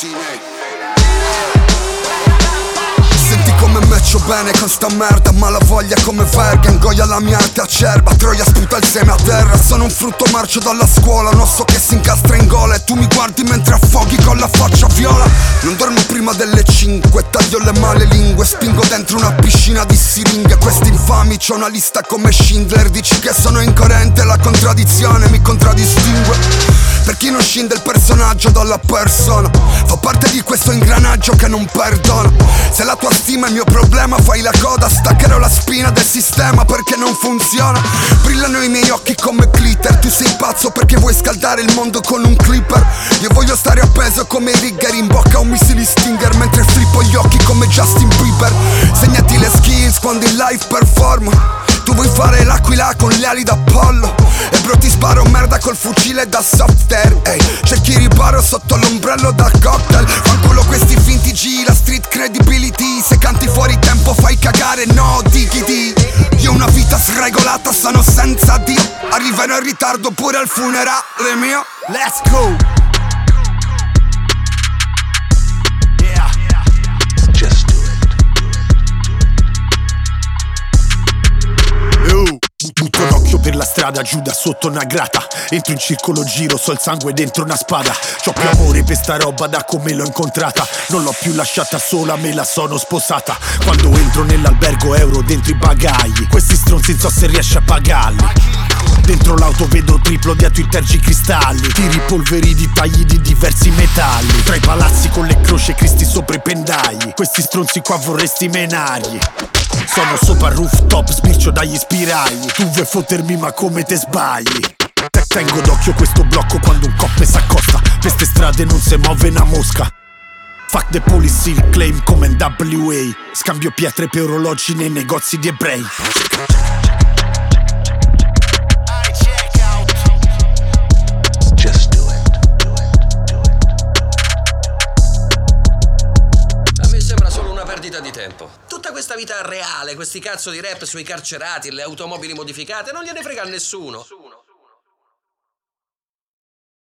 Sine. Senti come matcho bene con sta merda, ma la voglia come verga ingoia la mia arte acerba, troia sputa il seme a terra. Sono un frutto marcio dalla scuola, un osso che si incastra in gola e tu mi guardi mentre affoghi con la faccia viola. Non dormo prima delle 5, taglio le male lingue, spingo dentro una piscina di siringhe. Questi infami c'ho una lista come Schindler, dici che sono incoerente, la contraddizione mi contraddistingue. Per chi non scinde il personaggio dalla persona, fa parte di questo ingranaggio che non perdona. Se la tua stima è il mio problema, fai la coda, staccherò la spina del sistema perché non funziona. Brillano i miei occhi come glitter, tu sei pazzo perché vuoi scaldare il mondo con un clipper. Io voglio stare appeso come Rigger in bocca a un missile Stinger, mentre flippo gli occhi come Justin Bieber. Segnati le skills quando in live performo. Tu vuoi fare l'aquila con le ali d'Apollo e bro ti sparo merda col fucile da soft air. Ehi, cerchi riparo sotto l'ombrello da cocktail. Fanculo questi finti G, la street credibility. Se canti fuori tempo fai cagare, no diggity. Io ho una vita sregolata, sono senza Dio. Arriverò in ritardo pure al funerale mio. Let's go. Yeah. Just do it. Butto l'occhio per la strada, giù da sotto una grata. Entro in circolo, giro, so il sangue dentro una spada. C'ho più amore per sta roba da come l'ho incontrata. Non l'ho più lasciata sola, me la sono sposata. Quando entro nell'albergo euro dentro i bagagli. Questi stronzi non so se riesce a pagarli. Dentro l'auto vedo triplo dietro i tergicristalli. Tiri polveri di tagli di diversi metalli. Tra i palazzi con le croci e cristi sopra i pendagli. Questi stronzi qua vorresti menargli. Sono sopra il rooftop, sbircio dagli spiragli. Tu vuoi fottermi ma come te sbagli. Tengo d'occhio questo blocco quando un coppe s'accosta. Per ste strade non se muove una mosca. Fuck the policy, il claim come NWA. Scambio pietre per orologi nei negozi di ebrei. Di tempo. Tutta questa vita reale, questi cazzo di rap sui carcerati, le automobili modificate, non gliene frega a nessuno.